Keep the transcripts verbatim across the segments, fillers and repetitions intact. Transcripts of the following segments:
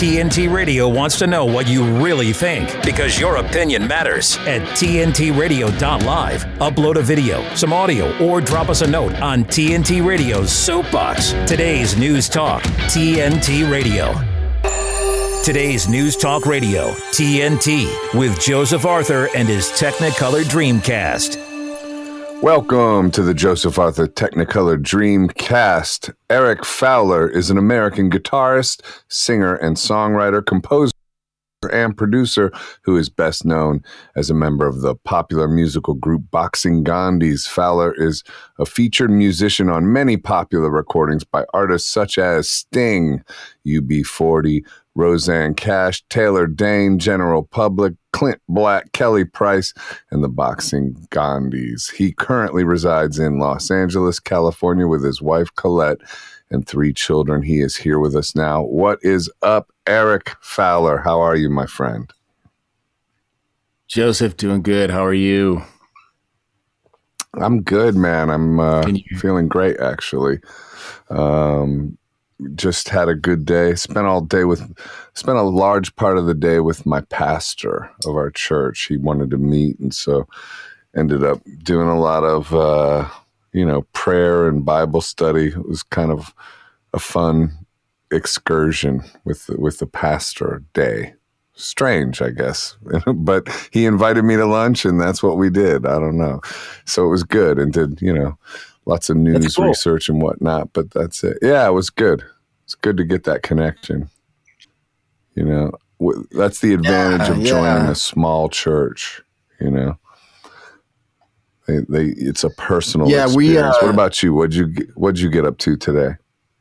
T N T Radio wants to know what you really think, because your opinion matters. At T N T radio dot live, upload a video, some audio, or drop us a note on T N T Radio's Soapbox. Today's News Talk, T N T Radio. Today's News Talk Radio, T N T, with Joseph Arthur and his Technicolor Dreamcast. Welcome to the Joseph Arthur Technicolor Dreamcast. Eric Fowler is an American guitarist, singer, and songwriter, composer, and producer who is best known as a member of the popular musical group Boxing Gandhis. Fowler is a featured musician on many popular recordings by artists such as Sting, U B forty, Roseanne Cash, Taylor Dane, General Public, Clint Black, Kelly Price, and the Boxing Gandhis. He currently resides in Los Angeles, California with his wife Colette and three children. He is here with us now. What is up, Eric Fowler? How are you, my friend? Joseph, doing good. How are you? I'm good, man. I'm uh, you- feeling great, actually. Um, just had a good day. Spent all day with, spent a large part of the day with my pastor of our church. He wanted to meet, and so ended up doing a lot of, uh, you know, prayer and Bible study. It was kind of a fun excursion with with the pastor day. Strange, I guess, but he invited me to lunch, and that's what we did. I don't know, so it was good, and did you know. Lots of news cool. research and whatnot, but that's it. Yeah, it was good. It's good to get that connection. You know, w- that's the advantage yeah, of joining yeah. a small church. You know, they, they it's a personal Yeah, experience. we, uh, what about you? What'd you get- What'd you get up to today?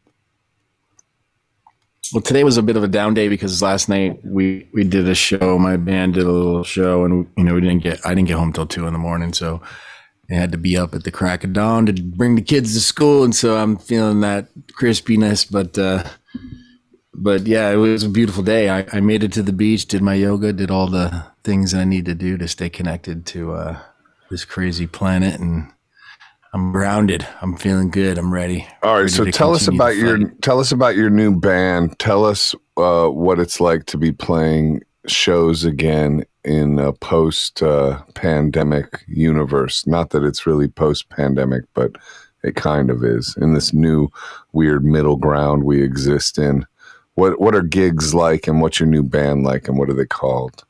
Well, today was a bit of a down day because last night we, we did a show. My band did a little show, and you know we didn't get I didn't get home till two in the morning, so I had to be up at the crack of dawn to bring the kids to school, and so I'm feeling that crispiness. But uh, but yeah, it was a beautiful day. I, I made it to the beach, did my yoga, did all the things I need to do to stay connected to uh, this crazy planet, and I'm grounded. I'm feeling good. I'm ready. All right, ready so to tell us continue about the your fight. tell us about your new band. Tell us uh, what it's like to be playing shows again in a post uh, pandemic universe. Not that it's really post pandemic, but it kind of is in this new weird middle ground we exist in. What what are gigs like, and what's your new band like, and what are they called?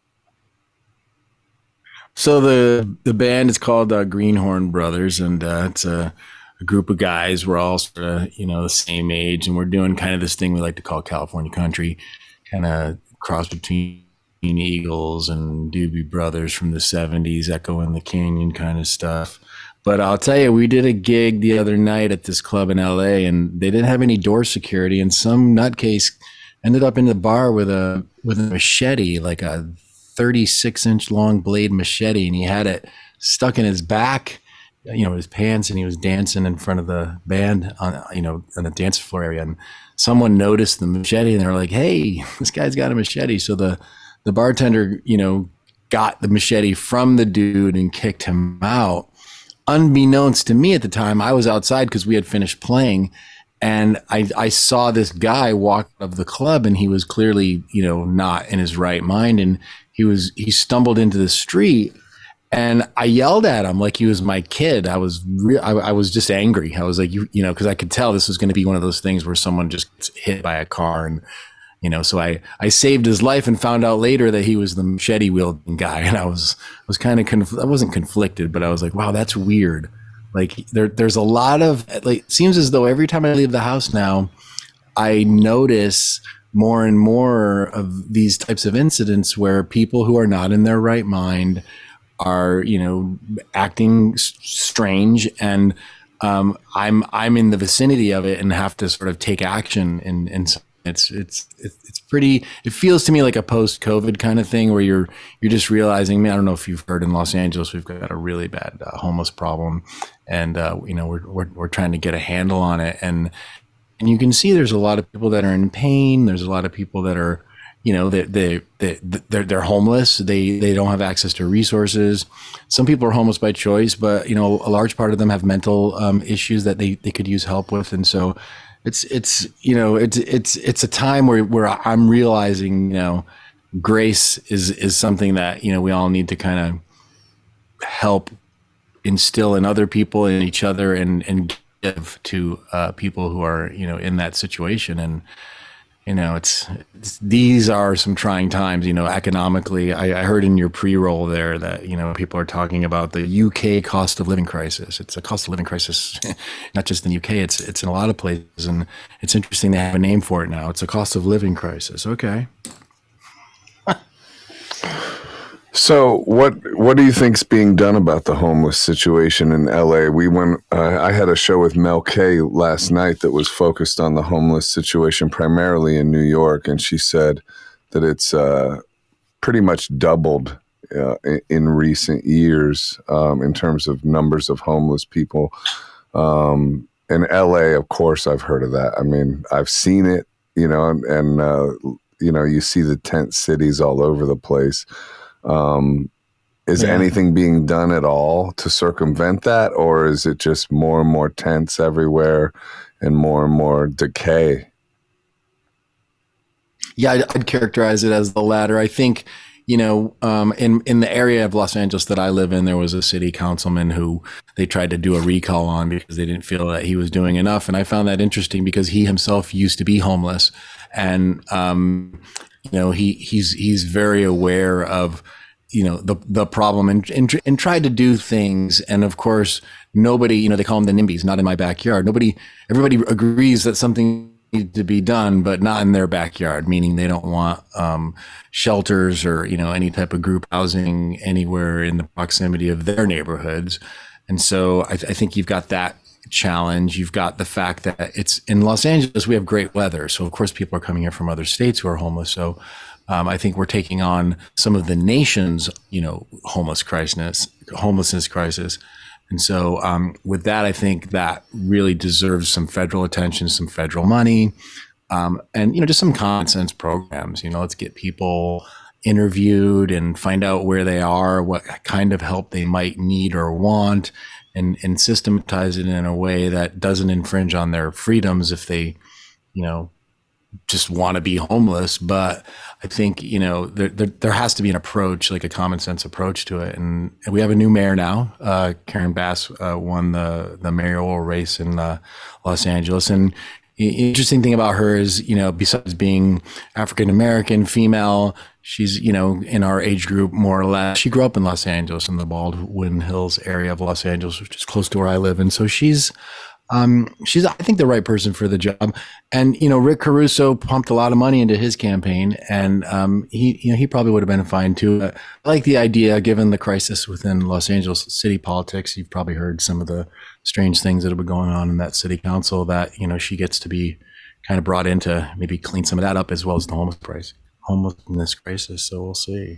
So the the band is called uh, Greenhorn Brothers, and uh, it's a, a group of guys. We're all sort of, you know, the same age, and we're doing kind of this thing we like to call California country, kind of cross between Eagles and Doobie Brothers from the seventies, Echo in the Canyon kind of stuff. But I'll tell you, we did a gig the other night at this club in L A, and they didn't have any door security, and some nutcase ended up in the bar with a with a machete, like a thirty-six inch long blade machete, and he had it stuck in his back, you know, his pants, and he was dancing in front of the band on, you know, on the dance floor area. And someone noticed the machete, and they were like, "Hey, this guy's got a machete." So the the bartender, you know, got the machete from the dude and kicked him out. Unbeknownst to me at the time, I was outside because we had finished playing, and I, I saw this guy walk out of the club, and he was clearly, you know, not in his right mind, and he was he stumbled into the street, and I yelled at him like he was my kid. I was re- I, I was just angry. I was like, you you know, because I could tell this was going to be one of those things where someone just gets hit by a car, and you know, so I, I saved his life and found out later that he was the machete wielding guy. And I was, was kind of, conf- I wasn't conflicted, but I was like, wow, that's weird. Like there, there's a lot of, like, it seems as though every time I leave the house now, I notice more and more of these types of incidents where people who are not in their right mind are, you know, acting s- strange. And um, I'm, I'm in the vicinity of it and have to sort of take action and, and It's it's it's pretty. It feels to me like a post-COVID kind of thing where you're you're just realizing. Man, I don't know if you've heard in Los Angeles, we've got a really bad uh, homeless problem, and uh, you know we're, we're we're trying to get a handle on it. And and you can see there's a lot of people that are in pain. There's a lot of people that are, you know, they they they they're they're homeless. They they don't have access to resources. Some people are homeless by choice, but you know a large part of them have mental um, issues that they they could use help with, and so. it's it's you know it's it's it's a time where where I'm realizing, you know, grace is is something that, you know, we all need to kind of help instill in other people and each other, and and give to uh, people who are, you know, in that situation. And you know, it's, it's these are some trying times, you know, economically. I, I heard in your pre-roll there that, you know, people are talking about the U K cost of living crisis. It's a cost of living crisis, not just in the U K, it's it's in a lot of places. And it's interesting they have a name for it now. It's a cost of living crisis. Okay. So what what do you think's being done about the homeless situation in L A? We went. Uh, I had a show with Mel K last night that was focused on the homeless situation primarily in New York, and she said that it's uh, pretty much doubled uh, in, in recent years um, in terms of numbers of homeless people. Um, in L A, of course, I've heard of that. I mean, I've seen it, you know, and, and uh, you know, you see the tent cities all over the place. Um, is yeah. anything being done at all to circumvent that, or is it just more and more tents everywhere and more and more decay? Yeah, I'd, I'd characterize it as the latter. I think, you know, um, in, in the area of Los Angeles that I live in, there was a city councilman who they tried to do a recall on because they didn't feel that he was doing enough. And I found that interesting because he himself used to be homeless. And, um, you know, he he's he's very aware of, you know, the the problem and, and and tried to do things. And of course, nobody, you know, they call them the NIMBYs, not in my backyard. Nobody, everybody agrees that something needs to be done, but not in their backyard, meaning they don't want um, shelters or, you know, any type of group housing anywhere in the proximity of their neighborhoods. And so I, th- I think you've got that challenge. You've got the fact that it's in Los Angeles, we have great weather. So of course people are coming here from other states who are homeless. So um, I think we're taking on some of the nation's, you know, homeless crisis, homelessness crisis. And so um, with that, I think that really deserves some federal attention, some federal money, um, and, you know, just some common sense programs. You know, let's get people interviewed and find out where they are, what kind of help they might need or want, and, and systematize it in a way that doesn't infringe on their freedoms if they, you know, just want to be homeless. But I think, you know, there, there, there has to be an approach, like a common sense approach to it. And, and we have a new mayor now. Uh, Karen Bass uh, won the, the mayoral race in uh, Los Angeles. And the interesting thing about her is, you know, besides being African-American, female, she's, you know, in our age group, more or less. She grew up in Los Angeles, in the Baldwin Hills area of Los Angeles, which is close to where I live. And so she's, um, she's, I think, the right person for the job. And, you know, Rick Caruso pumped a lot of money into his campaign, and um, he, you know, he probably would have been fine too. But I like the idea, given the crisis within Los Angeles city politics. You've probably heard some of the strange things that have been going on in that city council, that, you know, she gets to be kind of brought in to maybe clean some of that up, as well as the homeless price. homelessness crisis. So we'll see.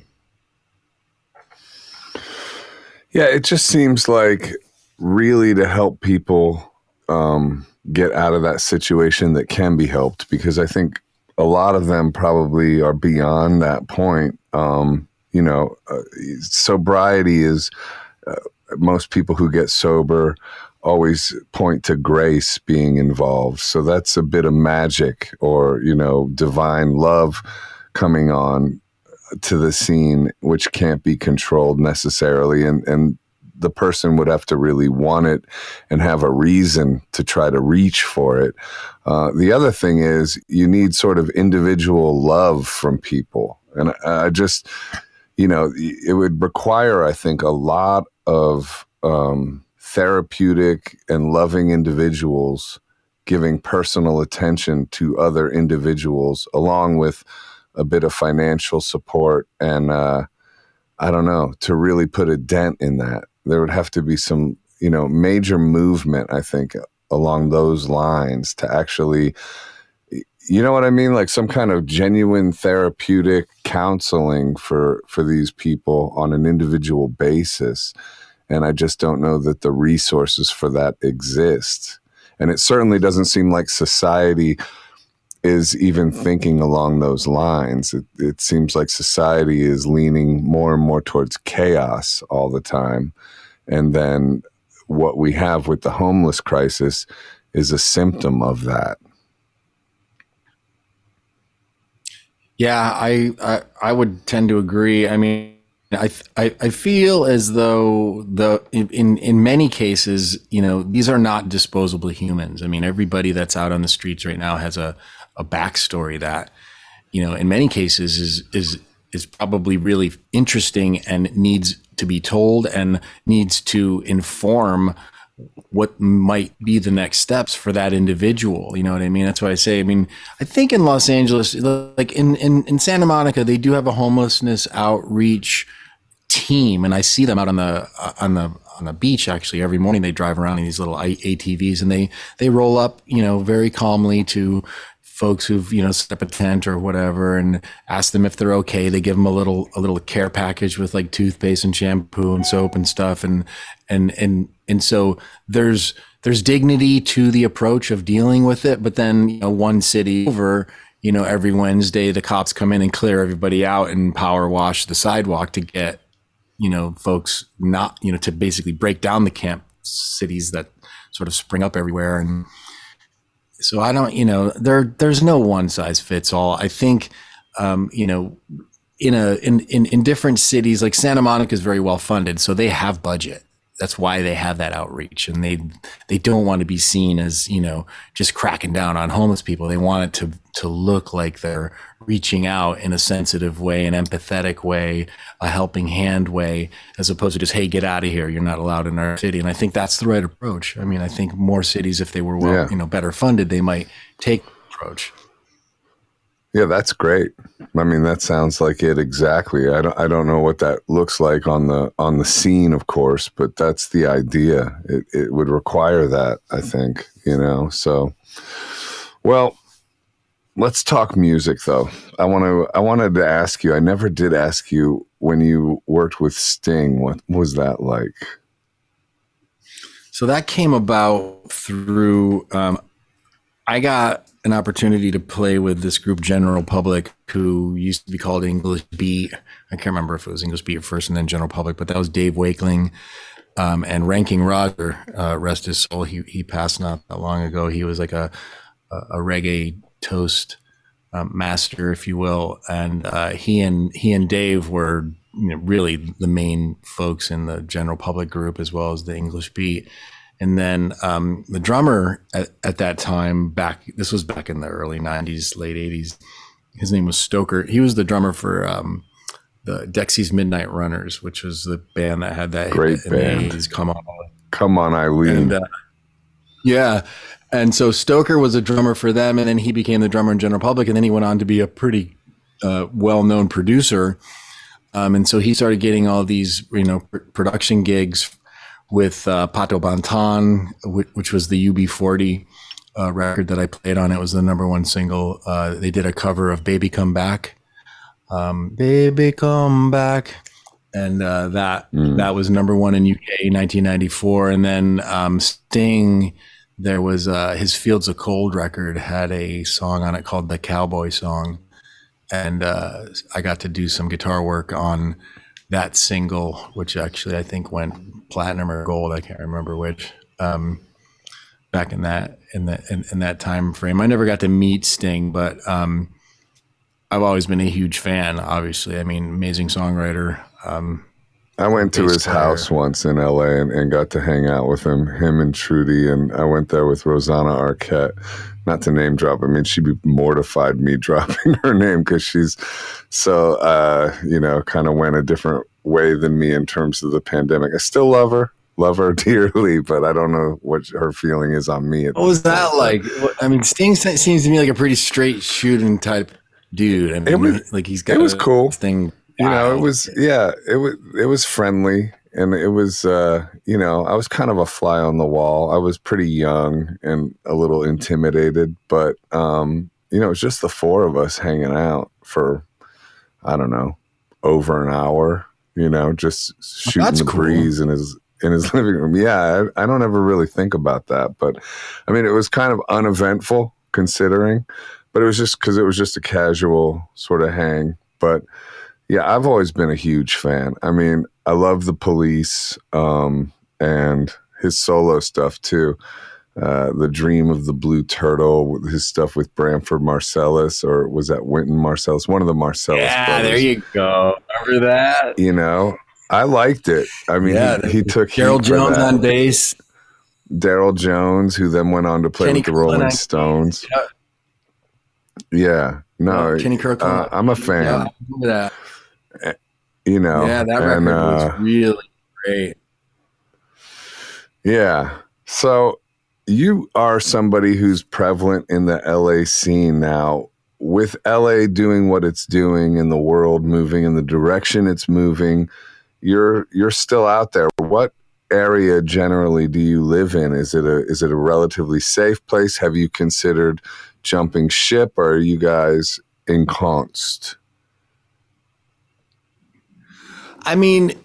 Yeah, it just seems like really to help people um, get out of that situation that can be helped, because I think a lot of them probably are beyond that point. Um, you know, uh, sobriety is, uh, most people who get sober always point to grace being involved. So that's a bit of magic, or, you know, divine love coming on to the scene, which can't be controlled necessarily. And, and the person would have to really want it and have a reason to try to reach for it. Uh, the other thing is you need sort of individual love from people. And I, I just, you know, it would require, I think, a lot of um, therapeutic and loving individuals giving personal attention to other individuals, along with a bit of financial support, and uh, I don't know, to really put a dent in that. There would have to be some, you know, major movement, I think, along those lines to actually, you know what I mean? Like some kind of genuine therapeutic counseling for, for these people on an individual basis. And I just don't know that the resources for that exist. And it certainly doesn't seem like society is even thinking along those lines. It, it seems like society is leaning more and more towards chaos all the time. And then what we have with the homeless crisis is a symptom of that. Yeah, I, I I would tend to agree. I mean, I I, I feel as though the in in many cases, you know, these are not disposable humans. I mean, everybody that's out on the streets right now has a a backstory that, you know, in many cases is is is probably really interesting and needs to be told and needs to inform what might be the next steps for that individual. You know what I mean? That's why I say, I mean, I think in Los Angeles, like in, in, in Santa Monica, they do have a homelessness outreach team. And I see them out on the, on the, on the beach. Actually, every morning they drive around in these little A T Vs and they, they roll up, you know, very calmly to folks who've, you know, set up a tent or whatever and ask them if they're okay. They give them a little, a little care package with like toothpaste and shampoo and soap and stuff. And, and, and, and so there's, there's dignity to the approach of dealing with it. But then, you know, one city over, you know, every Wednesday, the cops come in and clear everybody out and power wash the sidewalk to get, you know, folks not, you know, to basically break down the camp cities that sort of spring up everywhere. And, so I don't, you know, there, there's no one size fits all. I think, um, you know, in a, in, in, in different cities, like Santa Monica is very well funded. So they have budget. That's why they have that outreach, and they, they don't want to be seen as, you know, just cracking down on homeless people. They want it to, to look like they're reaching out in a sensitive way, an empathetic way, a helping hand way, as opposed to just, hey, get out of here. You're not allowed in our city. And I think that's the right approach. I mean, I think more cities, if they were well, yeah. you know, better funded, they might take the approach. Yeah, that's great. I mean, that sounds like it exactly. I don't, I don't know what that looks like on the on the scene, of course, but that's the idea. It it would require that, I think, you know. So, well, let's talk music, though. I want to. I wanted to ask you. I never did ask you when you worked with Sting. What was that like? So that came about through. Um, I got an opportunity to play with this group, General Public, who used to be called English Beat. I can't remember if it was English Beat first and then General Public, but that was Dave Wakeling um, and Ranking Roger, uh, rest his soul. He he passed not that long ago. He was like a a, a reggae toast um, master, if you will, and uh, he and he and Dave were, you know, really the main folks in the General Public group as well as the English Beat. And then um, the drummer at, at that time, back this was back in the early nineties, late eighties. His name was Stoker. He was the drummer for um, the Dexy's Midnight Runners, which was the band that had that great hit band. In the eighties, Come On, Come On, Eileen. And, uh, yeah, and so Stoker was a drummer for them, and then he became the drummer in General Public, and then he went on to be a pretty uh, well-known producer. Um, and so he started getting all these, you know, pr- production gigs with uh, Pato Banton, which, which was the U B forty uh, record that I played on. It was the number one single. Uh, they did a cover of Baby Come Back. Um, Baby Come Back. And uh, that mm. that was number one in U K in nineteen ninety-four. And then um, Sting, there was uh, his Fields of Cold record had a song on it called The Cowboy Song. And uh, I got to do some guitar work on that single, which actually I think went platinum or gold. I can't remember which. Um, back in that in that in, in that time frame, I never got to meet Sting, but um, I've always been a huge fan. Obviously, I mean, amazing songwriter. Um, I went to his player. house once in L A and, and got to hang out with him, him and Trudy, and I went there with Rosanna Arquette. Not to name drop. I mean, she'd be mortified me dropping her name because she's so, uh, you know, kind of went a different way than me in terms of the pandemic. I still love her, love her dearly, but I don't know what her feeling is on me. What was that like? I mean, Sting seems to me like a pretty straight shooting type dude. I mean, it was, like he's got it was cool thing. You wow. know, it was, yeah, it was, it was friendly. And it was, uh, you know, I was kind of a fly on the wall. I was pretty young and a little intimidated, but, um, you know, it was just the four of us hanging out for, I don't know, over an hour, you know, just shooting That's the cool. breeze in his, in his living room. Yeah, I, I don't ever really think about that, but I mean, it was kind of uneventful considering, but it was just because it was just a casual sort of hang. But yeah, I've always been a huge fan. I mean, I love The Police um, and his solo stuff too. uh, the Dream of the Blue Turtle, with his stuff with Branford Marsalis, or was that Wynton Marsalis? One of the Marsalis yeah, brothers. there you go. Remember that? You know, I liked it. I mean, yeah, he, he took Daryl Jones on bass. Daryl Jones, who then went on to play Kenny with the Rolling Kirkland Stones. Yeah. Yeah, no, uh, Kenny Kirkland. Uh, I'm a fan. Yeah, I remember that. You know, yeah, that and, record uh, was really great. Yeah, so you are somebody who's prevalent in the L A scene now. With L A doing what it's doing and the world moving in the direction it's moving, you're you're still out there. What area generally do you live in? Is it a is it a relatively safe place? Have you considered jumping ship, or are you guys ensconced? I mean,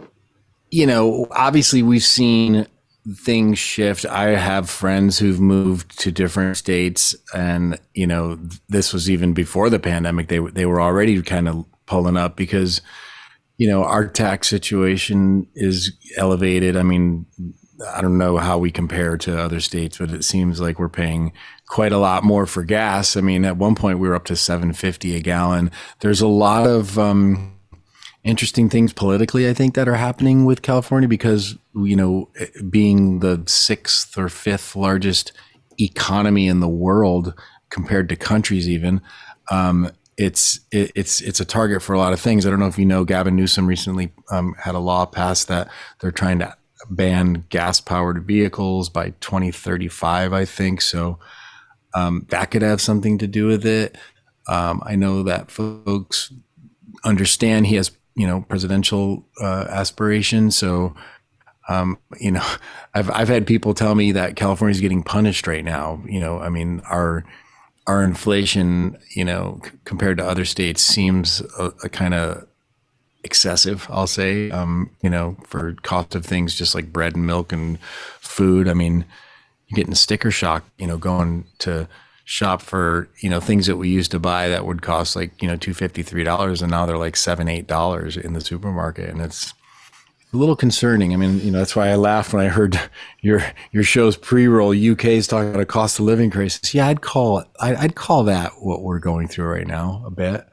you know, obviously we've seen things shift. I have friends who've moved to different states, and you know, this was even before the pandemic. They they were already kind of pulling up because, you know, our tax situation is elevated. I mean, I don't know how we compare to other states, but it seems like we're paying quite a lot more for gas. I mean, at one point we were up to seven fifty a gallon. There's a lot of um, interesting things politically, I think, that are happening with California because, you know, being the sixth or fifth largest economy in the world compared to countries even, um, it's it, it's it's a target for a lot of things. I don't know if you know, Gavin Newsom recently um, had a law passed that they're trying to ban gas-powered vehicles by twenty thirty-five, I think. So um, that could have something to do with it. Um, I know that folks understand he has, you know, presidential uh, aspirations. So, um, you know, I've I've had people tell me that California is getting punished right now. You know, I mean, our our inflation, you know, c- compared to other states seems a, a kind of excessive, I'll say, um, you know, for cost of things just like bread and milk and food. I mean, you're getting sticker shock, you know, going to shop for, you know, things that we used to buy that would cost like, you know, two fifty, three dollars, and now they're like seven, eight dollars in the supermarket. And it's a little concerning. I mean, you know, that's why I laughed when I heard your your show's pre-roll. U K's talking about a cost of living crisis. Yeah, I'd call it, I'd call that what we're going through right now a bit.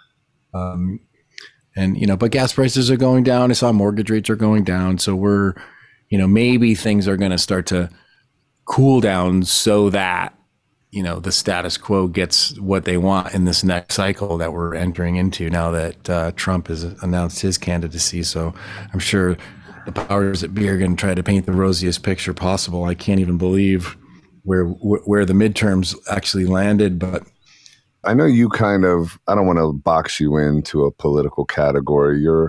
Um, And, you know, but gas prices are going down. I saw mortgage rates are going down. So we're, you know, maybe things are going to start to cool down so that, you know, the status quo gets what they want in this next cycle that we're entering into now that uh, Trump has announced his candidacy. So I'm sure the powers that be are going to try to paint the rosiest picture possible. I can't even believe where where the midterms actually landed, but I know you kind of, I don't want to box you into a political category. You're,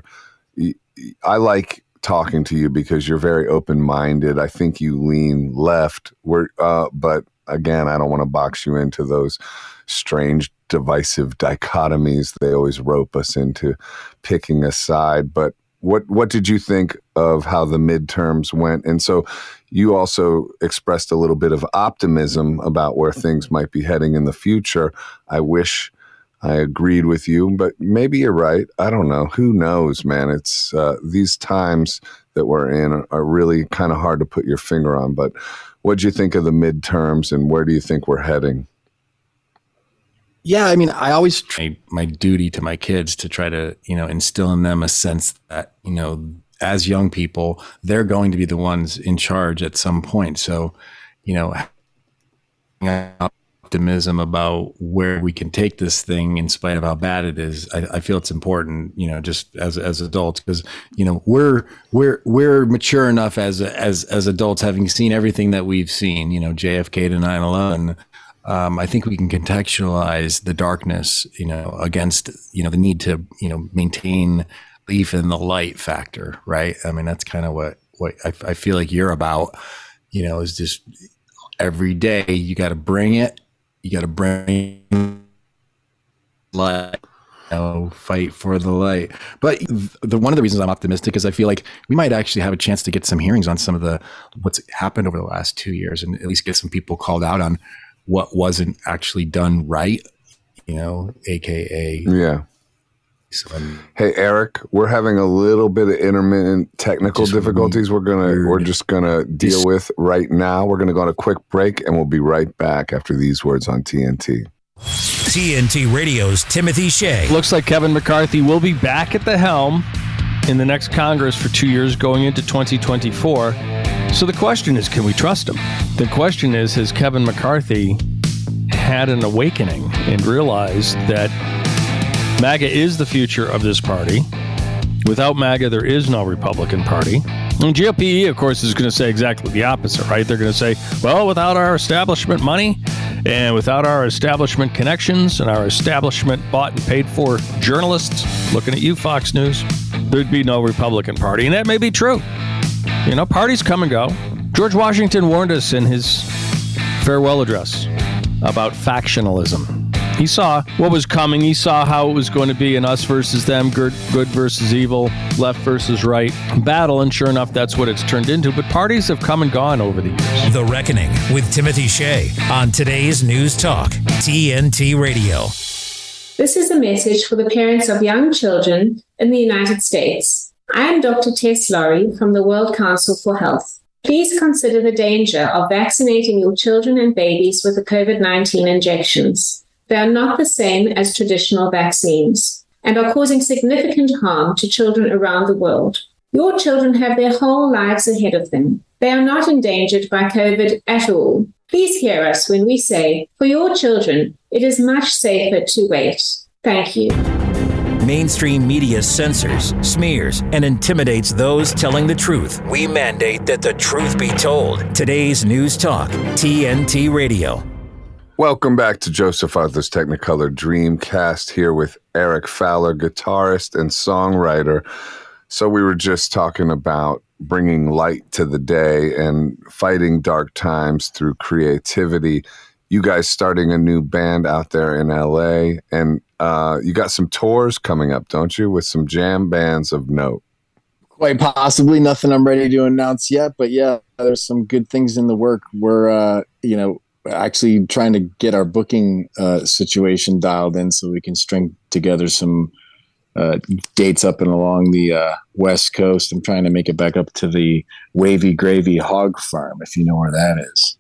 I like talking to you because you're very open-minded. I think you lean left, where, uh, but again, I don't want to box you into those strange, divisive dichotomies. They always rope us into picking a side. But what what did you think of how the midterms went? And so you also expressed a little bit of optimism about where things might be heading in the future. I wish I agreed with you, but maybe you're right. I don't know. Who knows, man? It's uh, these times that we're in are, are really kind of hard to put your finger on. But what do you think of the midterms, and where do you think we're heading? Yeah, I mean, I always try my duty to my kids to try to, you know, instill in them a sense that, you know, as young people, they're going to be the ones in charge at some point. So, you know, optimism about where we can take this thing in spite of how bad it is. I, I feel it's important, you know, just as as adults, because, you know, we're we're we're mature enough as as as adults, having seen everything that we've seen, you know, J F K to nine eleven. Um, I think we can contextualize the darkness, you know, against, you know, the need to, you know, maintain belief in the light factor, right? I mean, that's kind of what, what I, I feel like you're about, you know, is just every day you got to bring it, you got to bring light, you know, fight for the light. But the one of the reasons I'm optimistic is I feel like we might actually have a chance to get some hearings on some of the what's happened over the last two years, and at least get some people called out on what wasn't actually done right, you know, A K A yeah. So, hey, Eric, we're having a little bit of intermittent technical difficulties. We're gonna weird. we're just gonna deal this, with right now. We're gonna go on a quick break, and we'll be right back after these words on T N T. T N T Radio's Timothy Shea. Looks like Kevin McCarthy will be back at the helm in the next Congress for two years going into twenty twenty-four. So the question is, can we trust him? The question is, has Kevin McCarthy had an awakening and realized that MAGA is the future of this party? Without MAGA, there is no Republican Party. And G O P E, of course, is going to say exactly the opposite, right? They're going to say, well, without our establishment money and without our establishment connections and our establishment bought and paid for journalists, looking at you, Fox News, there'd be no Republican Party. And that may be true. You know, parties come and go. George Washington warned us in his farewell address about factionalism. He saw what was coming. He saw how it was going to be an us versus them, good, good versus evil, left versus right battle. And sure enough, that's what it's turned into. But parties have come and gone over the years. The Reckoning with Timothy Shea on today's News Talk, T N T Radio. This is a message for the parents of young children in the United States. I am Doctor Tess Laurie from the World Council for Health. Please consider the danger of vaccinating your children and babies with the COVID nineteen injections. They are not the same as traditional vaccines and are causing significant harm to children around the world. Your children have their whole lives ahead of them. They are not endangered by COVID at all. Please hear us when we say, for your children, it is much safer to wait. Thank you. Mainstream media censors, smears, and intimidates those telling the truth. We mandate that the truth be told. Today's News Talk, T N T Radio. Welcome back to Joseph Arthur's Technicolor Dreamcast, here with Eric Fowler, guitarist and songwriter. So we were just talking about bringing light to the day and fighting dark times through creativity. You guys starting a new band out there in L A, and uh, you got some tours coming up, don't you, with some jam bands of note? Quite possibly. Nothing I'm ready to announce yet, but yeah, there's some good things in the work. We're, uh, you know, actually trying to get our booking uh, situation dialed in so we can string together some uh, dates up and along the uh, West Coast. I'm trying to make it back up to the Wavy Gravy Hog Farm, if you know where that is.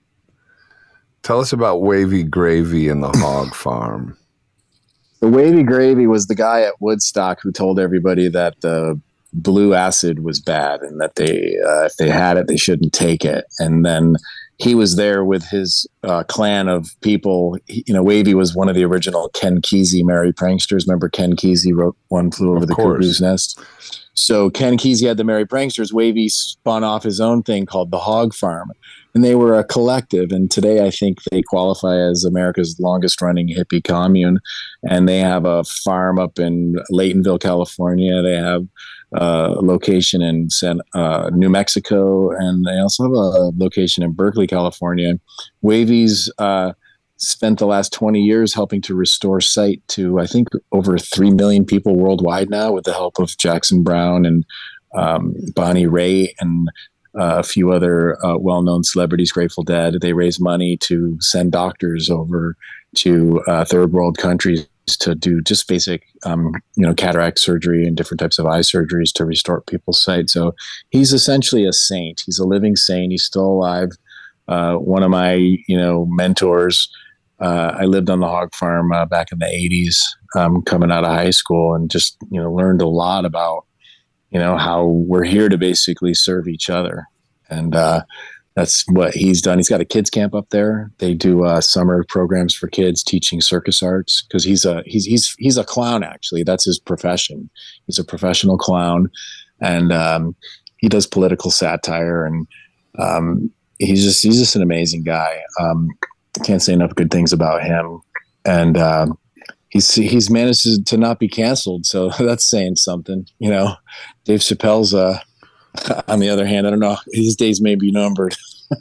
Tell us about Wavy Gravy and the Hog Farm. The Wavy Gravy was the guy at Woodstock who told everybody that the blue acid was bad and that they, uh, if they had it, they shouldn't take it. And then he was there with his uh, clan of people. He, you know, Wavy was one of the original Ken Kesey Merry Pranksters. Remember Ken Kesey wrote One Flew Over of the course. Cuckoo's Nest? So Ken Kesey had the Merry Pranksters. Wavy spun off his own thing called the Hog Farm. And they were a collective. And today I think they qualify as America's longest running hippie commune. And they have a farm up in Laytonville, California. They have a location in San, uh, New Mexico. And they also have a location in Berkeley, California. Wavy's uh, spent the last twenty years helping to restore sight to, I think, over three million people worldwide now with the help of Jackson Browne and um, Bonnie Raitt and Uh, a few other uh, well-known celebrities, Grateful Dead. They raise money to send doctors over to uh, third world countries to do just basic, um, you know, cataract surgery and different types of eye surgeries to restore people's sight. So he's essentially a saint. He's a living saint. He's still alive. Uh, one of my, you know, mentors. Uh, I lived on the hog farm uh, back in the eighties, um, coming out of high school, and just, you know, learned a lot about, you know, how we're here to basically serve each other. And uh, that's what he's done. He's got a kids camp up there. They do uh, summer programs for kids teaching circus arts, because he's a he's he's he's a clown. Actually, that's his profession. He's a professional clown, and um, he does political satire. And um, he's just he's just an amazing guy. Um, can't say enough good things about him. And uh, He's he's managed to, to not be canceled, so that's saying something, you know. Dave Chappelle's, uh, on the other hand, I don't know, his days may be numbered.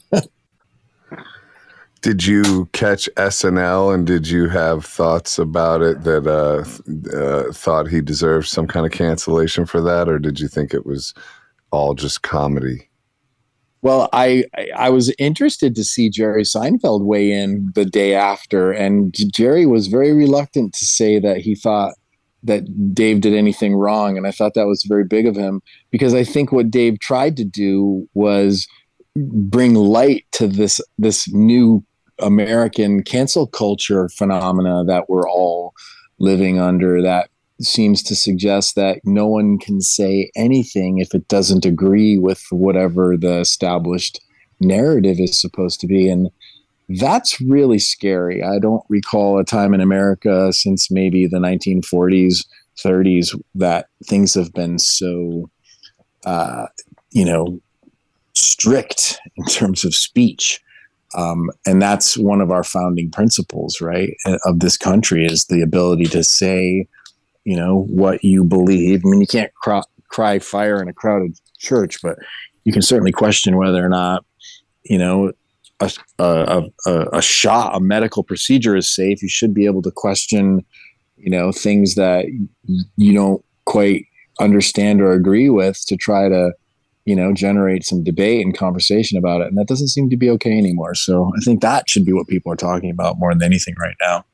Did you catch S N L, and did you have thoughts about it that uh, uh, thought he deserved some kind of cancellation for that, or did you think it was all just comedy? Well, I, I was interested to see Jerry Seinfeld weigh in the day after, and Jerry was very reluctant to say that he thought that Dave did anything wrong. And I thought that was very big of him, because I think what Dave tried to do was bring light to this, this new American cancel culture phenomena that we're all living under, that seems to suggest that no one can say anything if it doesn't agree with whatever the established narrative is supposed to be. And that's really scary. I don't recall a time in America since maybe the nineteen forties, thirties, that things have been so, uh, you know, strict in terms of speech. Um, and that's one of our founding principles, right, of this country, is the ability to say, you know, what you believe. I mean, you can't cry, cry fire in a crowded church, but you can certainly question whether or not, you know, a, a, a, a shot, a medical procedure is safe. You should be able to question, you know, things that you don't quite understand or agree with, to try to, you know, generate some debate and conversation about it. And that doesn't seem to be okay anymore. So I think that should be what people are talking about more than anything right now.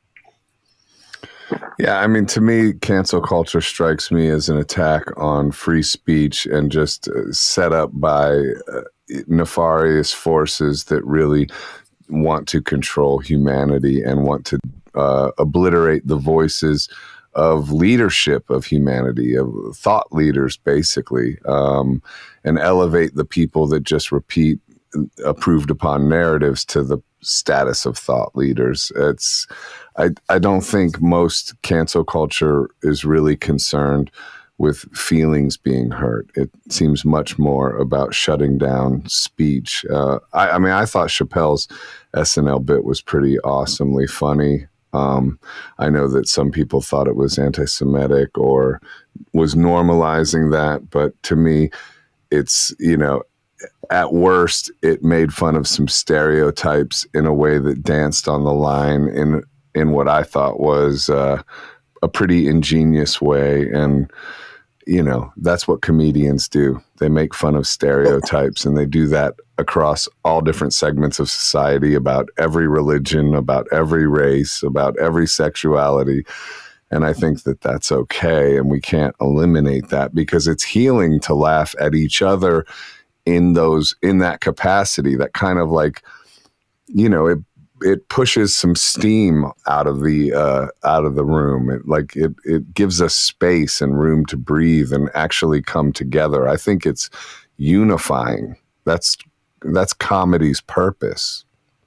Yeah, I mean, to me, cancel culture strikes me as an attack on free speech, and just uh, set up by uh, nefarious forces that really want to control humanity and want to uh, obliterate the voices of leadership of humanity, of thought leaders, basically, um, and elevate the people that just repeat approved upon narratives to the status of thought leaders. It's, I, I don't think most cancel culture is really concerned with feelings being hurt. It seems much more about shutting down speech. Uh, I, I mean, I thought Chappelle's S N L bit was pretty awesomely funny. Um, I know that some people thought it was anti-Semitic or was normalizing that, but to me, it's, you know, at worst, it made fun of some stereotypes in a way that danced on the line in in what I thought was uh, a pretty ingenious way. And, you know, that's what comedians do. They make fun of stereotypes, and they do that across all different segments of society, about every religion, about every race, about every sexuality. And I think that that's okay. And we can't eliminate that, because it's healing to laugh at each other in those, in that capacity, that kind of like, you know, it, it pushes some steam out of the, uh, out of the room. It like, it, it gives us space and room to breathe and actually come together. I think it's unifying. That's, that's comedy's purpose.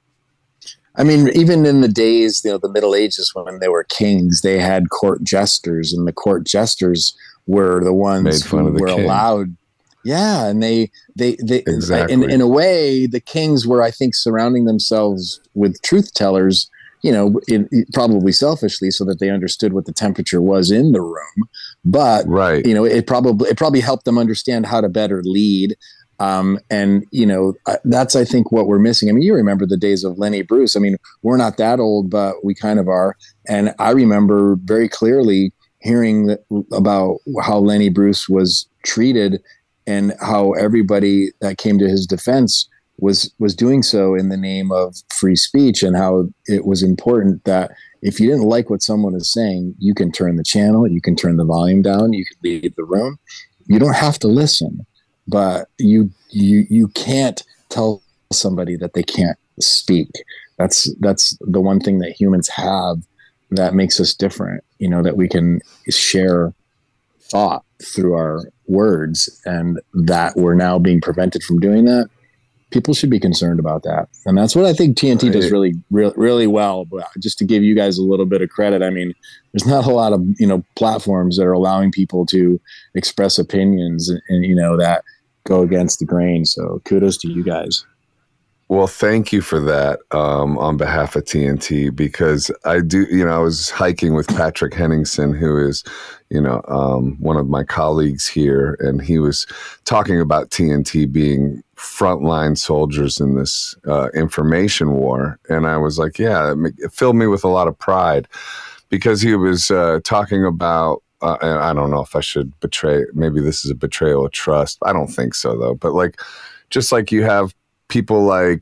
I mean, even in the days, you know, the Middle Ages, when they were kings, they had court jesters, and the court jesters were the ones Made fun who of the were king. allowed. Yeah, and they, they, they, Exactly. in, in a way, the kings were, I think, surrounding themselves with truth tellers, you know, in, probably selfishly, so that they understood what the temperature was in the room. But, right. you know, it probably, it probably helped them understand how to better lead. Um, and, you know, that's, I think, what we're missing. I mean, you remember the days of Lenny Bruce. I mean, we're not that old, but we kind of are. And I remember very clearly hearing about how Lenny Bruce was treated, and how everybody that came to his defense was, was doing so in the name of free speech, and how it was important that if you didn't like what someone is saying, you can turn the channel, you can turn the volume down, you can leave the room. You don't have to listen, but you, you, you can't tell somebody that they can't speak. That's, that's the one thing that humans have that makes us different, you know, that we can share thought through our words, and that we're now being prevented from doing that. People should be concerned about that. And that's what I think T N T does really, really, really well. But just to give you guys a little bit of credit, I mean, there's not a lot of, you know, platforms that are allowing people to express opinions and, and you know, that go against the grain. So kudos to you guys. Well, thank you for that um, on behalf of T N T, because I do, you know, I was hiking with Patrick Henningsen, who is, you know, um, one of my colleagues here, and he was talking about T N T being frontline soldiers in this uh, information war. And I was like, yeah, it filled me with a lot of pride, because he was uh, talking about, uh, and I don't know if I should betray, maybe this is a betrayal of trust. I don't think so, though. But like, just like you have people like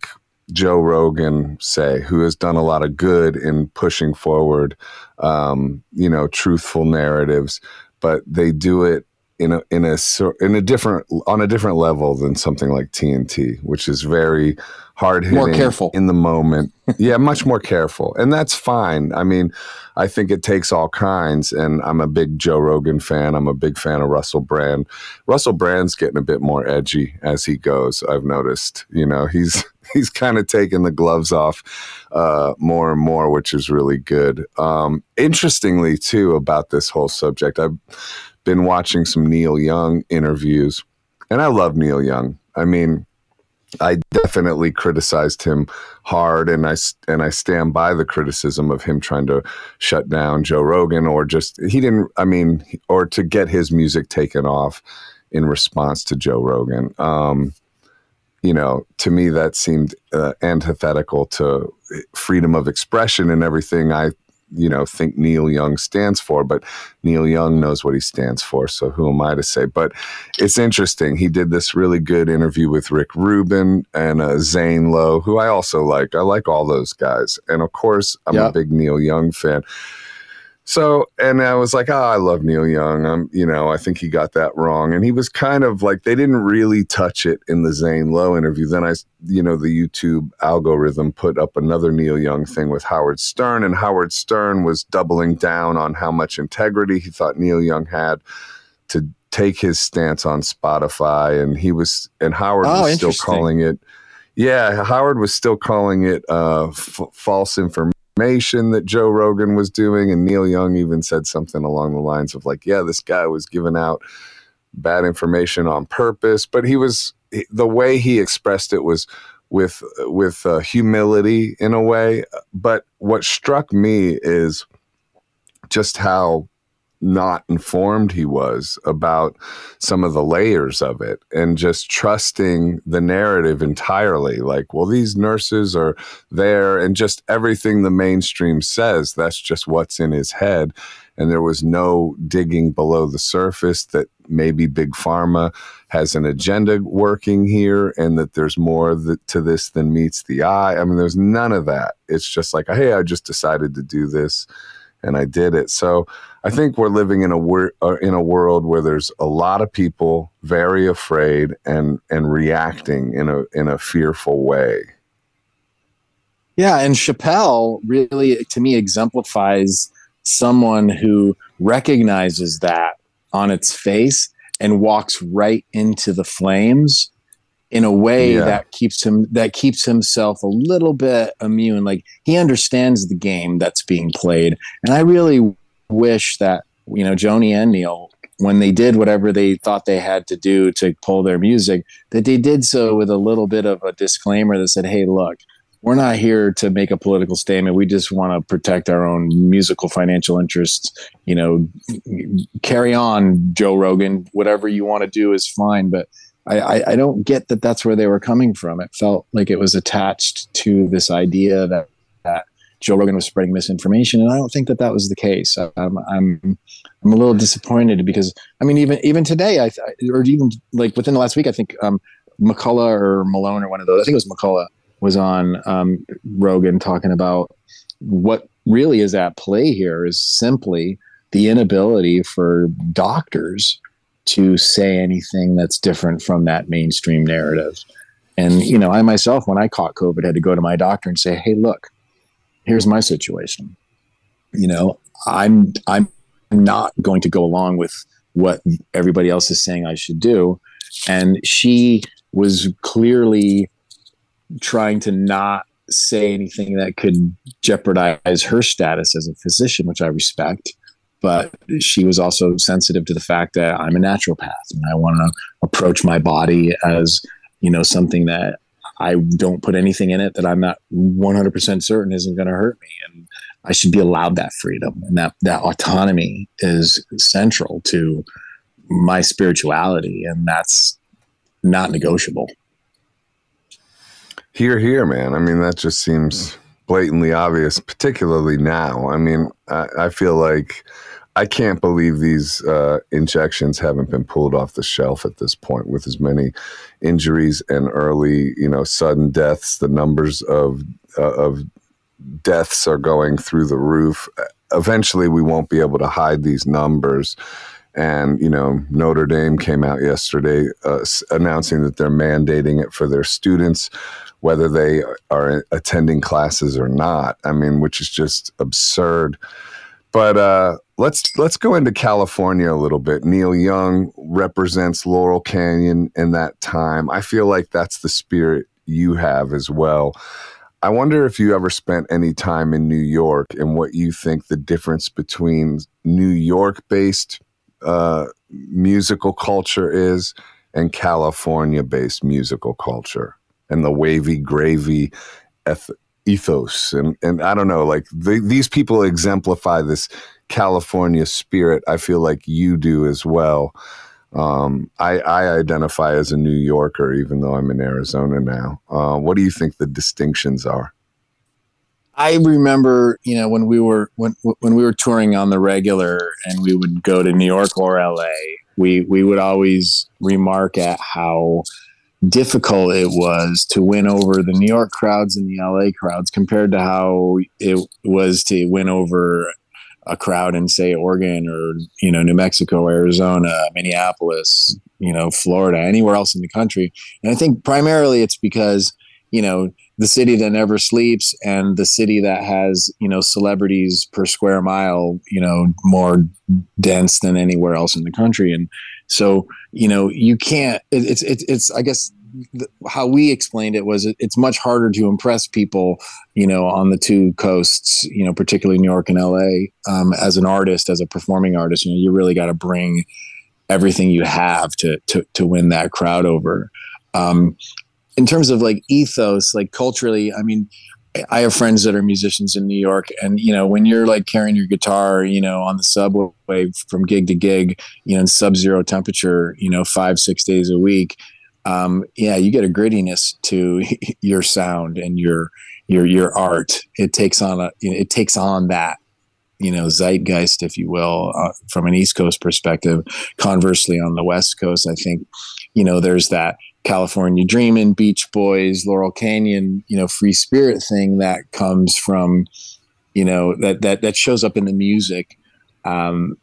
Joe Rogan, say, who has done a lot of good in pushing forward, um, you know, truthful narratives, but they do it in a in a in a different on a different level than something like T N T, which is very hard hitting, more careful in the moment. Yeah, much more careful, and that's fine. I mean, I think it takes all kinds, and I'm a big Joe Rogan fan. I'm a big fan of Russell Brand. Russell Brand's getting a bit more edgy as he goes. I've noticed. You know, he's he's kind of taking the gloves off uh, more and more, which is really good. Um, interestingly, too, about this whole subject, I've been watching some Neil Young interviews, and I love Neil Young. I mean, I definitely criticized him hard, and I and I stand by the criticism of him trying to shut down Joe Rogan, or just he didn't. I mean, or to get his music taken off in response to Joe Rogan. Um, you know, to me, that seemed uh, antithetical to freedom of expression and everything I, you know, think Neil Young stands for, but Neil Young knows what he stands for. So who am I to say? But it's interesting. He did this really good interview with Rick Rubin and uh, Zane Lowe, who I also like. I like all those guys. And of course, I'm yep. a big Neil Young fan. So, and I was like, oh, I love Neil Young. I'm, you know, I think he got that wrong. And he was kind of like, they didn't really touch it in the Zane Lowe interview. Then I, you know, the YouTube algorithm put up another Neil Young thing with Howard Stern, and Howard Stern was doubling down on how much integrity he thought Neil Young had to take his stance on Spotify. And he was, and Howard oh, was still calling it, yeah, Howard was still calling it uh, f- false information that Joe Rogan was doing, and Neil Young even said something along the lines of like, yeah, this guy was giving out bad information on purpose. But he was, the way he expressed it was with with uh, humility in a way. But what struck me is just how not informed he was about some of the layers of it, and just trusting the narrative entirely. Like, well, these nurses are there, and just everything the mainstream says, that's just what's in his head. And there was no digging below the surface that maybe Big Pharma has an agenda working here, and that there's more th- to this than meets the eye. I mean, there's none of that. It's just like, hey, I just decided to do this, and I did it. So I think we're living in a wor- uh, in a world where there's a lot of people very afraid and and reacting in a in a fearful way. Yeah, and Chappelle really, to me, exemplifies someone who recognizes that on its face and walks right into the flames in a way yeah. that keeps him that keeps himself a little bit immune. Like, he understands the game that's being played. And I really wish that, you know, Joni and Neil, when they did whatever they thought they had to do to pull their music, that they did so with a little bit of a disclaimer that said, hey, look, we're not here to make a political statement. We just want to protect our own musical financial interests. You know, carry on, Joe Rogan. Whatever you want to do is fine. But I, I, I don't get that that's where they were coming from. It felt like it was attached to this idea that, that Joe Rogan was spreading misinformation, and I don't think that that was the case. I'm I'm I'm a little disappointed because, I mean, even even today, I or even like within the last week, I think um, McCullough or Malone or one of those, I think it was McCullough, was on um, Rogan talking about what really is at play here is simply the inability for doctors to say anything that's different from that mainstream narrative. And, you know, I myself, when I caught COVID, had to go to my doctor and say, hey, look, here's my situation. You know, I'm, I'm not going to go along with what everybody else is saying I should do. And she was clearly trying to not say anything that could jeopardize her status as a physician, which I respect. But she was also sensitive to the fact that I'm a naturopath and I want to approach my body as, you know, something that I don't put anything in it that I'm not one hundred percent certain isn't going to hurt me. And I should be allowed that freedom, and that, that autonomy is central to my spirituality. And that's not negotiable. Here, here, man. I mean, that just seems blatantly obvious, particularly now. I mean, I, I feel like I can't believe these uh, injections haven't been pulled off the shelf at this point with as many injuries and early, you know, sudden deaths. The numbers of uh, of deaths are going through the roof. Eventually, we won't be able to hide these numbers. And, you know, Notre Dame came out yesterday uh, announcing that they're mandating it for their students, whether they are attending classes or not. I mean, which is just absurd. But uh, let's let's go into California a little bit. Neil Young represents Laurel Canyon in that time. I feel like that's the spirit you have as well. I wonder if you ever spent any time in New York and what you think the difference between New York-based uh, musical culture is and California-based musical culture and the wavy gravy eth- ethos. And, and I don't know, like the, these people exemplify this California spirit. I feel like you do as well. Um, I, I identify as a New Yorker, even though I'm in Arizona now. Uh, what do you think the distinctions are? I remember, you know, when we were when when we were touring on the regular, and we would go to New York or L A, we we would always remark at how difficult it was to win over the New York crowds and the L A crowds compared to how it was to win over a crowd in, say, Oregon or, you know, New Mexico, Arizona, Minneapolis, you know, Florida, anywhere else in the country. And I think primarily it's because, you know, the city that never sleeps and the city that has, you know, celebrities per square mile, you know, more dense than anywhere else in the country. And so, you know, you can't, it, it's, it's, it's, I guess, the, how we explained it was it, it's much harder to impress people, you know, on the two coasts, you know, particularly New York and L A, um, as an artist, as a performing artist. You know, you really got to bring everything you have to, to, to win that crowd over. Um, in terms of like ethos, like culturally, I mean, I have friends that are musicians in New York, and, you know, when you're like carrying your guitar, you know, on the subway from gig to gig, you know, in sub-zero temperature, you know, five, six days a week. Um, yeah, you get a grittiness to your sound and your, your, your art. It takes on a, you know, it takes on that, you know, zeitgeist, if you will, uh, from an East Coast perspective. Conversely, on the West Coast, I think, you know, there's that California Dreamin', Beach Boys, Laurel Canyon, you know, free spirit thing that comes from, you know, that, that, that shows up in the music. Um,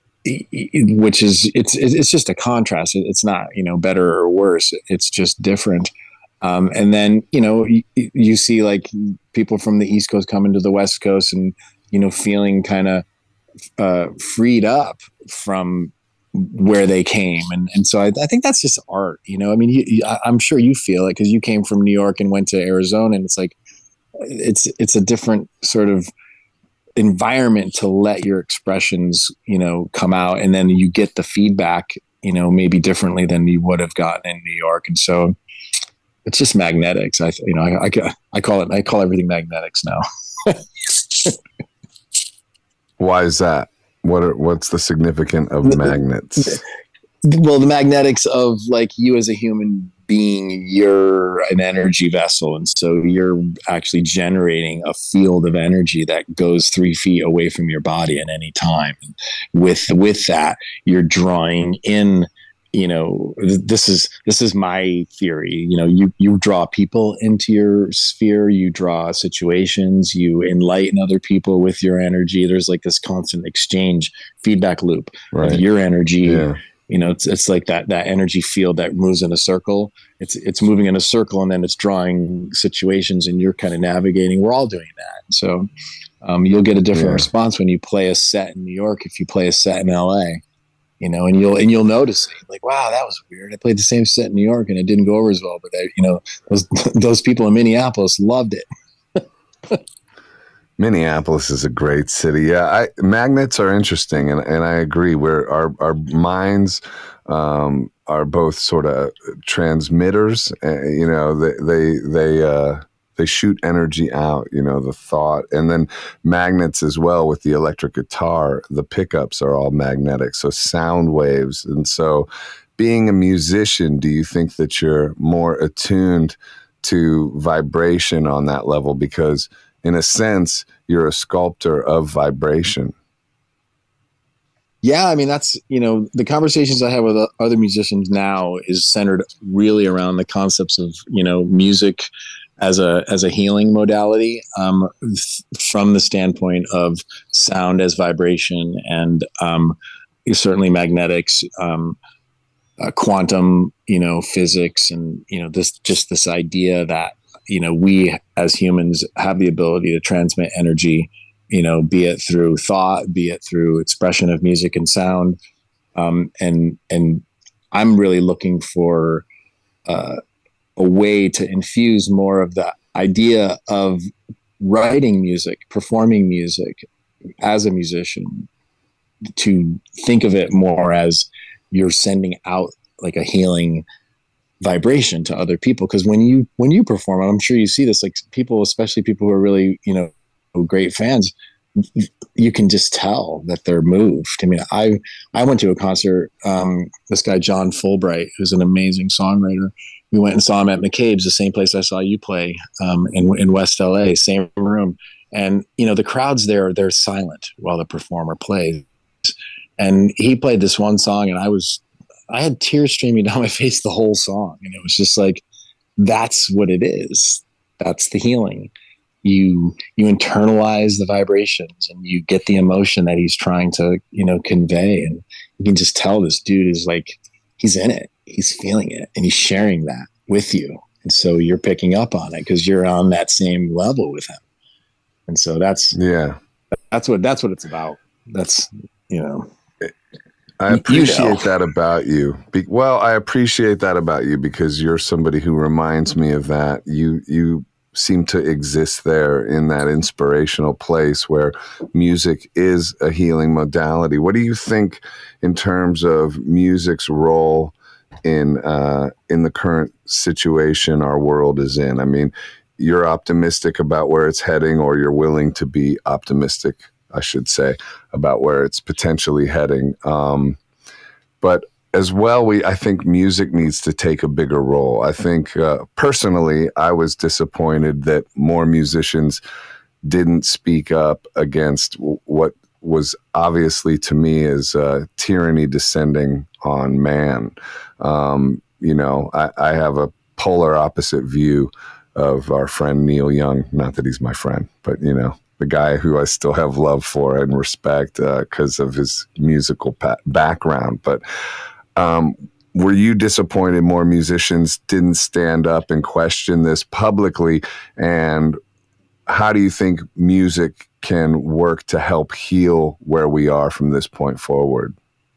which is, it's, it's just a contrast. It's not, you know, better or worse. It's just different. Um, and then, you know, you, you see like people from the East Coast coming to the West Coast and, you know, feeling kind of uh, freed up from where they came. And, and so I, I think that's just art, you know, I mean, you, you, I'm sure you feel it because you came from New York and went to Arizona, and it's like, it's, it's a different sort of environment to let your expressions, you know, come out, and then you get the feedback, you know, maybe differently than you would have gotten in New York. And so it's just magnetics. I, you know, I, I, I call it, I call everything magnetics now. Why is that? What are, what's the significance of magnets? Well, the magnetics of like you as a human being, you're an energy vessel. And so you're actually generating a field of energy that goes three feet away from your body at any time. With, with that, you're drawing in, you know, this is, this is my theory. You know, you, you draw people into your sphere, you draw situations, you enlighten other people with your energy. There's like this constant exchange feedback loop right. of your energy. Yeah. You know, it's it's like that that energy field that moves in a circle. It's it's moving in a circle, and then it's drawing situations, and you're kind of navigating. We're all doing that. So um, you'll get a different yeah. response when you play a set in New York if you play a set in L A. You know, and you'll and you'll notice it. Like, wow, that was weird. I played the same set in New York, and it didn't go over as well. But I, you know, those those people in Minneapolis loved it. Minneapolis is a great city. Yeah, I, magnets are interesting, and, and I agree. Where our our minds um, are both sort of transmitters. Uh, you know, they they they uh, they shoot energy out. You know, the thought, and then magnets as well with the electric guitar. The pickups are all magnetic, so sound waves. And so, being a musician, do you think that you're more attuned to vibration on that level? Because in a sense, you're a sculptor of vibration. Yeah, I mean, that's, you know, the conversations I have with other musicians now is centered really around the concepts of, you know, music as a as a healing modality, um, th- from the standpoint of sound as vibration, and um, certainly magnetics, um, uh, quantum, you know, physics, and, you know, this just this idea that, you know, we as humans have the ability to transmit energy, you know, be it through thought, be it through expression of music and sound. Um, and, and I'm really looking for uh, a way to infuse more of the idea of writing music, performing music as a musician, to think of it more as you're sending out like a healing vibration to other people. Because when you, when you perform, and I'm sure you see this, like people, especially people who are really, you know, great fans, you can just tell that they're moved. I mean, I I went to a concert. Um, this guy John Fulbright, who's an amazing songwriter. We went and saw him at McCabe's, the same place I saw you play, um, in in West L A, same room. And you know, the crowds there, they're silent while the performer plays. And he played this one song, and I was, I had tears streaming down my face the whole song, and it was just like, that's what it is. That's the healing. You you internalize the vibrations, and you get the emotion that he's trying to, you know, convey. And you can just tell this dude is like, he's in it, he's feeling it, and he's sharing that with you. And so you're picking up on it because you're on that same level with him. And so that's yeah, that's what that's what it's about. That's, you know, I appreciate you know. that about you. Be- well, I appreciate that about you because you're somebody who reminds me of that. You you. seem to exist there in that inspirational place where music is a healing modality. What do you think in terms of music's role in uh, in the current situation our world is in? I mean, you're optimistic about where it's heading, or you're willing to be optimistic, I should say, about where it's potentially heading. Um, but as well, we I think music needs to take a bigger role. I think uh, personally, I was disappointed that more musicians didn't speak up against w- what was obviously to me is uh, tyranny descending on man. Um, you know, I, I have a polar opposite view of our friend Neil Young. Not that he's my friend, but you know, the guy who I still have love for and respect because uh, of his musical pa- background. But Um, were you disappointed more musicians didn't stand up and question this publicly? And how do you think music can work to help heal where we are from this point forward?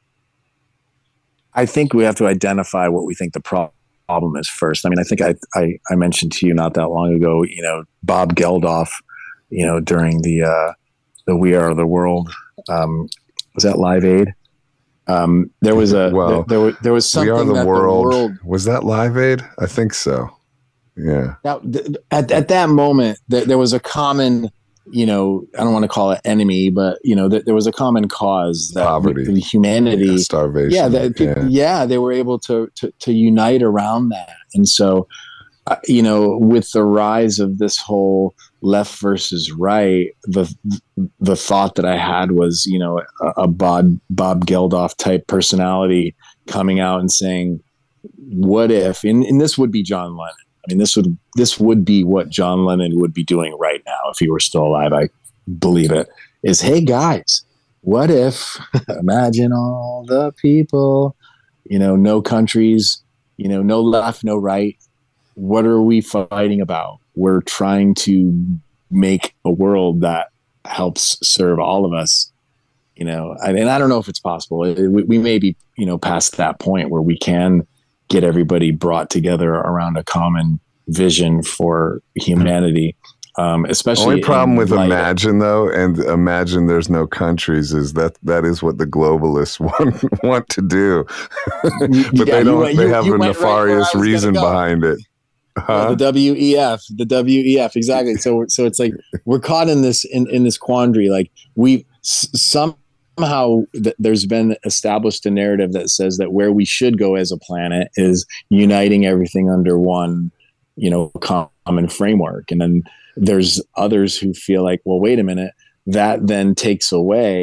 I think we have to identify what we think the pro- problem is first. I mean, I think I, I, I mentioned to you not that long ago, you know, Bob Geldof, you know, during the, uh, the We Are the World, um, was that Live Aid? Um, there was a well, there, there, there was something We Are the that World. the world Was that Live Aid? I think so. Yeah. Now, th- at at that moment, th- there was a common, you know, I don't want to call it enemy, but you know, th- there was a common cause that poverty, the humanity, yeah, starvation. Yeah, that people, yeah. yeah, they were able to, to to unite around that, and so, uh, you know, with the rise of this whole left versus right, the the thought that I had was, you know, a, a Bob Bob Geldof type personality coming out and saying, "What if?" And, and this would be John Lennon. I mean, this would this would be what John Lennon would be doing right now if he were still alive. I believe it. Is, hey guys, what if? Imagine all the people, you know, no countries, you know, no left, no right. What are we fighting about? We're trying to make a world that helps serve all of us, you know. And, and I don't know if it's possible. We, we may be, you know, past that point where we can get everybody brought together around a common vision for humanity. Um, especially only problem with light. Imagine though, and Imagine there's no countries, is that that is what the globalists want want to do, but yeah, they don't. Went, they you, have you a nefarious right reason go. behind it. Huh? Yeah, the W E F, the W E F, exactly. So, so it's like we're caught in this in, in this quandary. Like we some. Somehow th- there's been established a narrative that says that where we should go as a planet is uniting everything under one, you know, common framework. And then there's others who feel like, well, wait a minute, that then takes away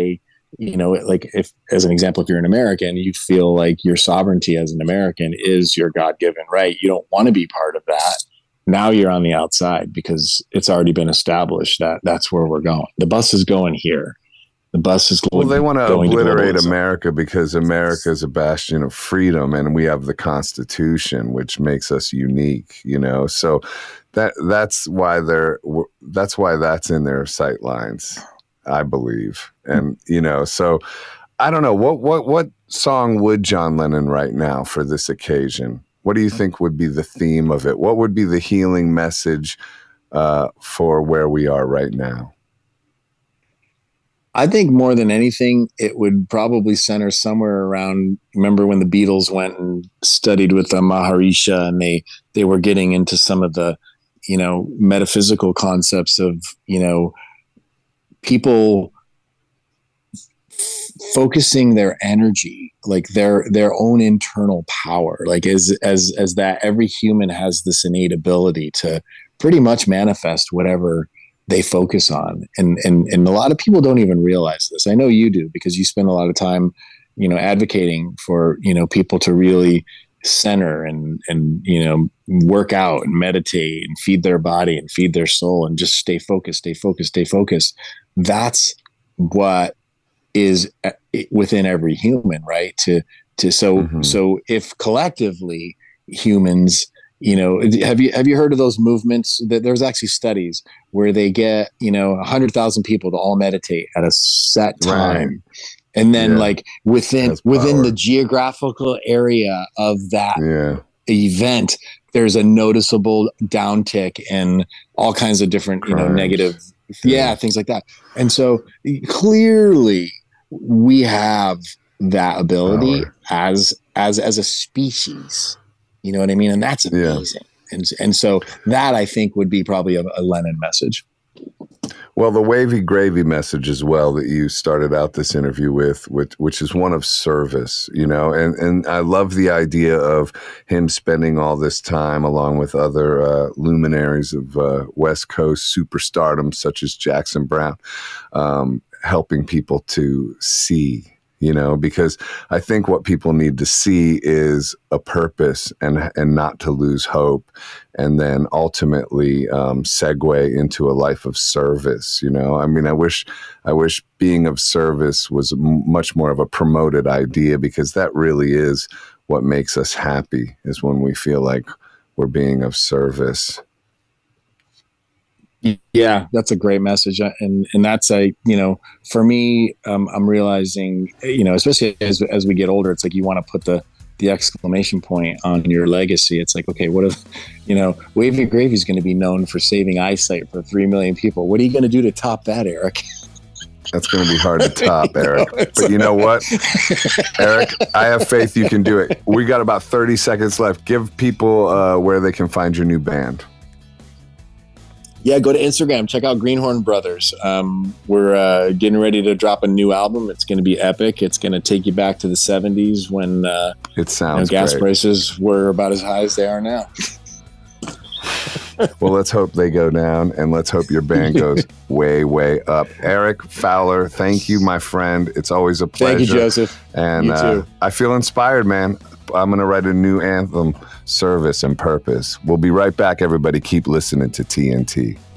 you know, like if, as an example, if you're an American, you feel like your sovereignty as an American is your God-given right. You don't want to be part of that. Now you're on the outside because it's already been established that that's where we're going. The bus is going here. The bus is going. Well, they want to obliterate to America because America is a bastion of freedom, and we have the Constitution, which makes us unique. You know, so that that's why they're that's why that's in their sight lines, I believe. And you know, so I don't know what what what song would John Lennon write now for this occasion? What do you think would be the theme of it? What would be the healing message uh, for where we are right now? I think more than anything, it would probably center somewhere around. Remember when the Beatles went and studied with the Maharisha, and they they were getting into some of the, you know, metaphysical concepts of, you know, people f- focusing their energy, like their their own internal power, like as as as that every human has this innate ability to pretty much manifest whatever they focus on. And, and, and a lot of people don't even realize this. I know you do, because you spend a lot of time, you know, advocating for, you know, people to really center and, and, you know, work out and meditate and feed their body and feed their soul and just stay focused, stay focused, stay focused. That's what is within every human, right? To, to, so, mm-hmm. so if collectively humans, you know, have you have you heard of those movements? That there's actually studies where they get, you know, a hundred thousand people to all meditate at a set time, right. and then yeah. like within That's within power. the geographical area of that yeah. event, there's a noticeable downtick in all kinds of different, Crimes. you know, negative, yeah. yeah, things like that. And so clearly, we have that ability power. as as as a species. You know what I mean? And that's amazing. Yeah. And and so that, I think, would be probably a, a Lennon message. Well, the wavy gravy message as well that you started out this interview with, which, which is one of service, you know, and, and I love the idea of him spending all this time along with other uh, luminaries of uh, West Coast superstardom, such as Jackson Browne, um, helping people to see, you know, because I think what people need to see is a purpose and and not to lose hope, and then ultimately um, segue into a life of service. You know, I mean, I wish I wish being of service was m- much more of a promoted idea, because that really is what makes us happy, is when we feel like we're being of service. Yeah, that's a great message. And, and that's a, you know, for me, um, I'm realizing, you know, especially as, as we get older, it's like, you want to put the, the exclamation point on your legacy. It's like, okay, what if, you know, Wavy Gravy is going to be known for saving eyesight for three million people. What are you going to do to top that, Eric? That's going to be hard to top, Eric. You know, but you know what, Eric, I have faith you can do it. We got about thirty seconds left. Give people uh, where they can find your new band. Yeah, go to Instagram. Check out Greenhorn Brothers. Um, we're uh, getting ready to drop a new album. It's going to be epic. It's going to take you back to the seventies when uh, it sounds you know, gas great. prices were about as high as they are now. Well, let's hope they go down, and let's hope your band goes way, way up. Eric Fowler, thank you, my friend. It's always a pleasure. Thank you, Joseph. And you too. Uh, I feel inspired, man. I'm going to write a new anthem, Service and Purpose. We'll be right back, everybody. Keep listening to T N T.